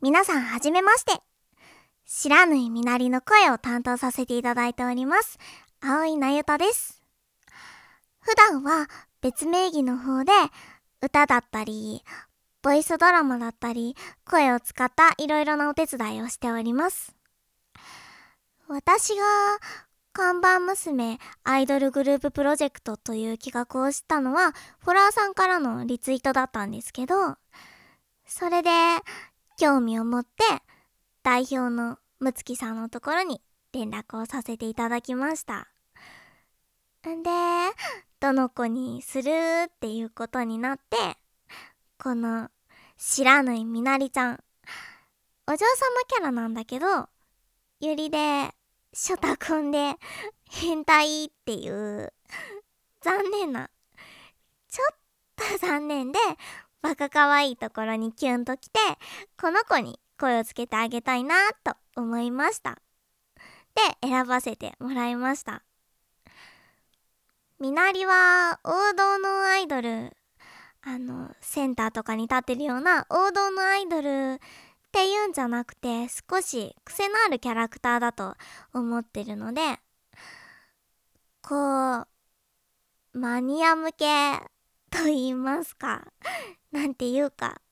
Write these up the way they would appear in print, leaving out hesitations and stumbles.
皆さんはじめまして。知らぬいみなりの声を担当させていただいております青井なゆたです。普段は別名義の方で歌だったりボイスドラマだったり声を使ったいろいろなお手伝いをしております。私が看板娘アイドルグループプロジェクトという企画をしたのはフォロワーさんからのリツイートだったんですけど、それで興味を持って代表のむつきさんのところに連絡をさせていただきました。んで、どの子にするっていうことになって、この知らぬいみなりちゃん、お嬢様キャラなんだけど、ゆりでショタくんで変態っていう残念な、ちょっと残念でバカ可愛いところにキュンときて、この子に声をつけてあげたいなと思いました。で、選ばせてもらいました。みなりは王道のアイドル、センターとかに立ってるような王道のアイドルっていうんじゃなくて、少し癖のあるキャラクターだと思ってるので、こうマニア向けと言いますかなんていうか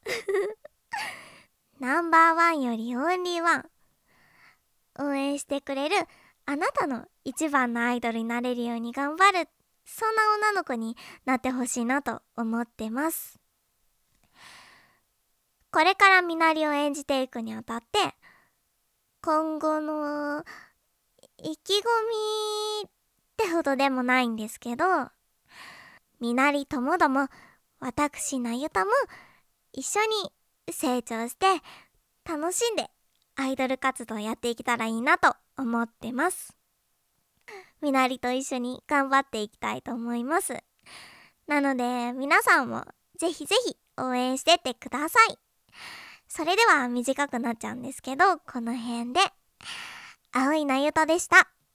ナンバーワンよりオンリーワン、応援してくれるあなたの一番のアイドルになれるように頑張る、そんな女の子になってほしいなと思ってます。これからみなりを演じていくにあたって、今後の意気込みってほどでもないんですけど、みなりともども私なゆたも一緒に成長して楽しんでアイドル活動やっていけたらいいなと思ってます。みなりと一緒に頑張っていきたいと思います。なので皆さんもぜひぜひ応援してってください。それでは短くなっちゃうんですけど、この辺で青井なゆたでした。